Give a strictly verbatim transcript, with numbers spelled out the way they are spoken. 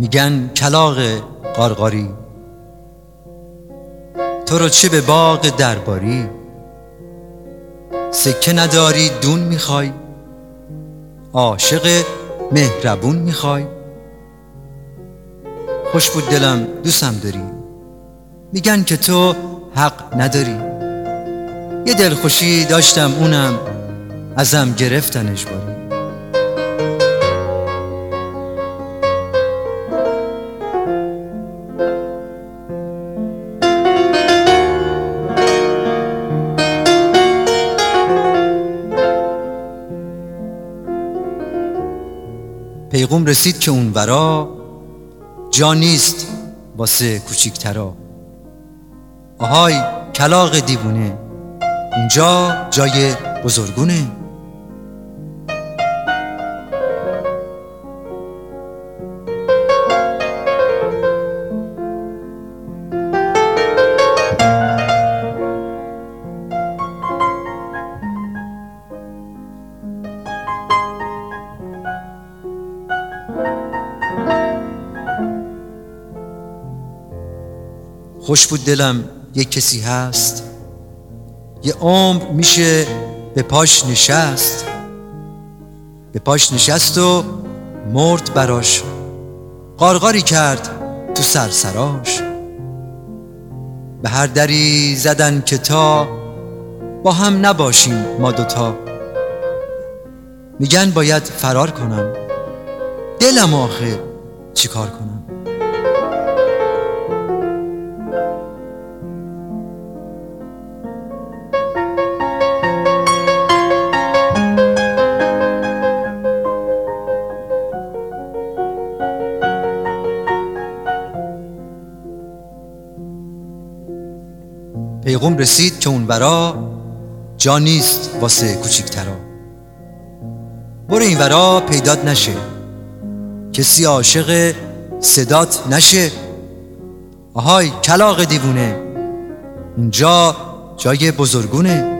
میگن کلاغ قارقاری، تو رو چه به باغ درباری. سکه نداری دون میخوای، عاشق مهربون میخوای. خوش بود دلم دوستم داری، میگن که تو حق نداری. یه دلخوشی داشتم اونم ازم گرفتن اجباری. پیغام رسید که اون ورا جا نیست واسه کوچیکترا. آهای کلاغ دیوونه، اونجا جای بزرگونه. خوش بود دلم یک کسی هست، یه عمر میشه به پاش نشست. به پاش نشست و مرد براش، قارقاری کرد تو سرسراش. به هر دری زدن که تا با هم نباشیم ما دوتا. میگن باید فرار کنم، دلم آخه چی کار کنم. پیغام رسید که اون ورا جا نیست واسه کوچیکترا. برو این ورا پیدات نشه، کسی عاشق صدات نشه. آهای کلاغ دیوونه، اونجا جای بزرگونه.